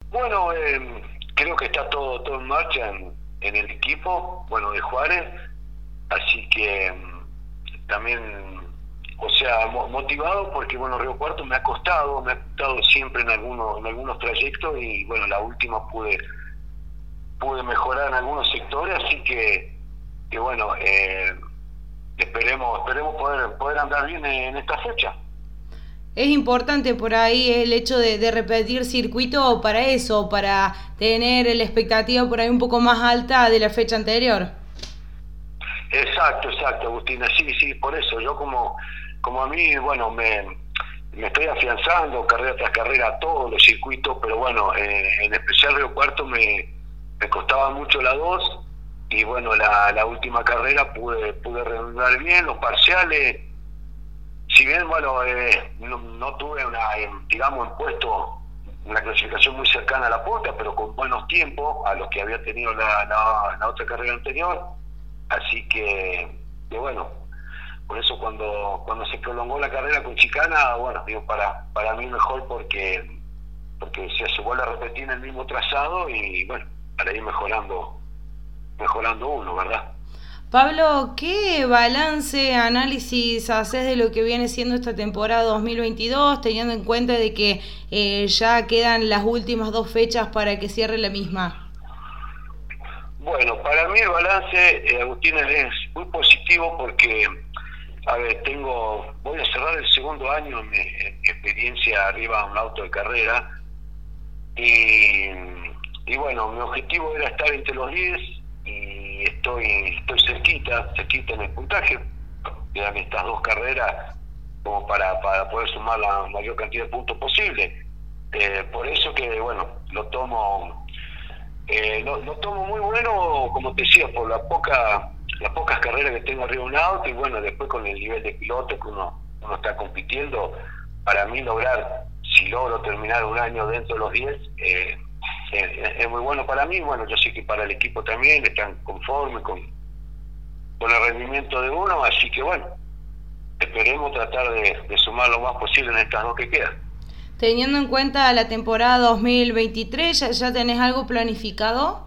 Bueno, creo que está todo en marcha en el equipo, bueno, de Juárez, así que también, o sea, motivado porque, bueno, Río Cuarto me ha costado siempre en algunos trayectos y, bueno, la última pude mejorar en algunos sectores, así que bueno, esperemos poder andar bien en esta fecha. Es importante por ahí el hecho de repetir circuito para eso, para tener la expectativa por ahí un poco más alta de la fecha anterior. Exacto, Agustina, sí, sí, por eso, yo como a mí, bueno, me estoy afianzando carrera tras carrera a todos los circuitos, pero bueno, en especial Río Cuarto me costaba mucho la 2 y bueno, la última carrera pude redondar bien, los parciales, si bien, bueno, no tuve digamos, en puesto una clasificación muy cercana a la punta, pero con buenos tiempos a los que había tenido la otra carrera anterior, así que bueno, por eso cuando se prolongó la carrera con Chicana, bueno, digo, para mí mejor porque se vuelve a repetir en el mismo trazado y bueno, para ir mejorando uno, ¿verdad? Pablo, ¿qué balance, análisis haces de lo que viene siendo esta temporada 2022, teniendo en cuenta de que ya quedan las últimas dos fechas para que cierre la misma? Bueno, para mí el balance, Agustín, es muy positivo porque, a ver, voy a cerrar el segundo año en mi experiencia arriba de un auto de carrera y, y bueno, mi objetivo era estar entre los 10 y estoy cerquita en el puntaje. Quedan estas dos carreras como para poder sumar la mayor cantidad de puntos posible. Por eso que, bueno, lo tomo muy bueno, como te decía, por las pocas carreras que tengo arriba de un auto y bueno, después con el nivel de piloto que uno está compitiendo, para mí si logro terminar un año dentro de los 10, es muy bueno para mí, bueno, yo sé que para el equipo también están conformes con el rendimiento de uno, así que bueno, esperemos tratar de sumar lo más posible en estas dos que quedan. Teniendo en cuenta la temporada 2023, ¿ya tenés algo planificado?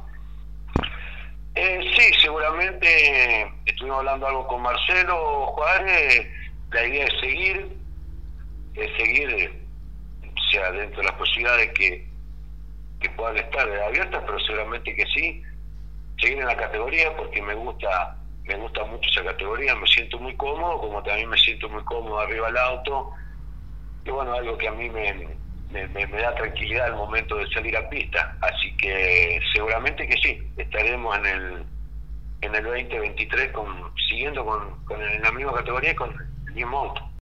Sí, seguramente estuvimos hablando algo con Marcelo Juárez, la idea es seguir, o sea, dentro de las posibilidades que puedan estar abiertas, pero seguramente que sí, seguir en la categoría porque me gusta mucho esa categoría, me siento muy cómodo, como también me siento muy cómodo arriba del auto, y bueno, algo que a mí me da tranquilidad al momento de salir a pista, así que seguramente que sí, estaremos en el 2023 siguiendo en la misma categoría con el mismo auto.